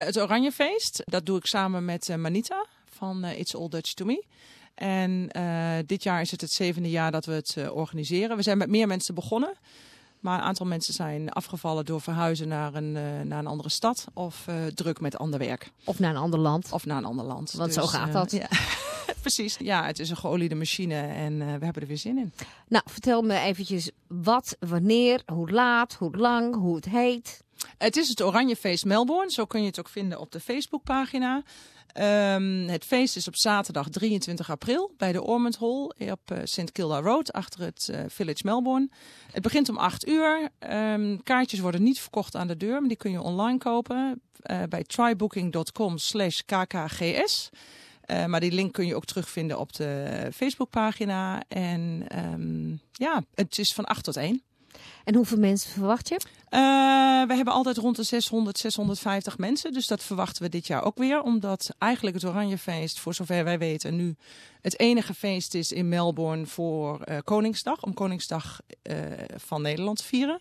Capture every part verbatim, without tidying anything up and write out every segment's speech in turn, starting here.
Het Oranjefeest, dat doe ik samen met uh, Manita van uh, It's All Dutch to Me. En uh, dit jaar is het het zevende jaar dat we het uh, organiseren. We zijn met meer mensen begonnen. Maar een aantal mensen zijn afgevallen door verhuizen naar een, uh, naar een andere stad. Of uh, druk met ander werk. Of naar een ander land. Of naar een ander land. Want dus, zo gaat uh, dat. Ja. Precies. Ja, het is een geoliede machine en uh, we hebben er weer zin in. Nou, vertel me eventjes wat, wanneer, hoe laat, hoe lang, hoe het heet. Het is het Oranjefeest Melbourne. Zo kun je het ook vinden op de Facebookpagina. Um, het feest is op zaterdag drieëntwintig april bij de Ormond Hall op uh, St Kilda Road achter het uh, Village Melbourne. Het begint om acht uur. Um, kaartjes worden niet verkocht aan de deur, maar die kun je online kopen uh, bij trybooking.com slash kkgs. Uh, maar die link kun je ook terugvinden op de Facebookpagina. En um, ja, het is van acht tot één. En hoeveel mensen verwacht je? Uh, we hebben altijd rond de zeshonderd, zeshonderdvijftig mensen. Dus dat verwachten we dit jaar ook weer. Omdat eigenlijk het Oranjefeest, voor zover wij weten, nu het enige feest is in Melbourne voor uh, Koningsdag. Om Koningsdag uh, van Nederland te vieren.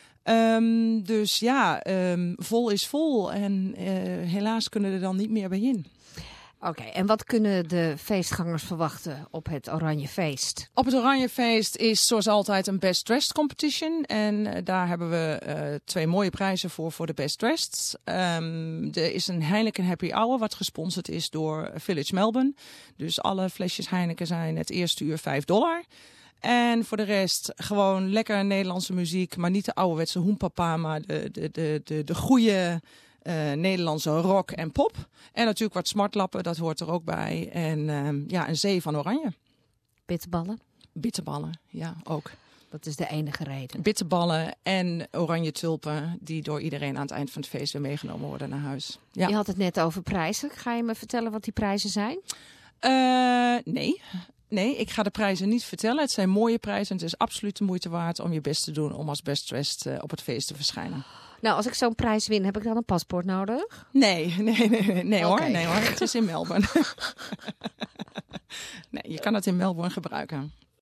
Um, dus ja, um, vol is vol. En uh, helaas kunnen er dan niet meer bij in. Oké, okay, en wat kunnen de feestgangers verwachten op het Oranjefeest? Op het Oranjefeest is zoals altijd een Best Dressed competition. En uh, daar hebben we uh, twee mooie prijzen voor voor de Best Dressed. Um, er is een Heineken Happy Hour wat gesponsord is door Village Melbourne. Dus alle flesjes Heineken zijn het eerste uur vijf dollar. En voor de rest gewoon lekker Nederlandse muziek. Maar niet de ouderwetse hoenpapa, maar de, de, de, de, de goede... Uh, Nederlandse rock en pop. En natuurlijk wat smartlappen, dat hoort er ook bij. En uh, ja, een zee van oranje. Bitterballen? Bitterballen, ja, ook. Dat is de enige reden. Bitterballen en oranje tulpen die door iedereen aan het eind van het feest weer meegenomen worden naar huis. Ja. Je had het net over prijzen. Ga je me vertellen wat die prijzen zijn? Uh, nee. Nee, ik ga de prijzen niet vertellen. Het zijn mooie prijzen en het is absoluut de moeite waard om je best te doen om als Best Dressed uh, op het feest te verschijnen. Nou, als ik zo'n prijs win, heb ik dan een paspoort nodig? Nee, nee, nee, nee, nee okay. hoor. Nee hoor, het is in Melbourne. Nee, je kan het in Melbourne gebruiken.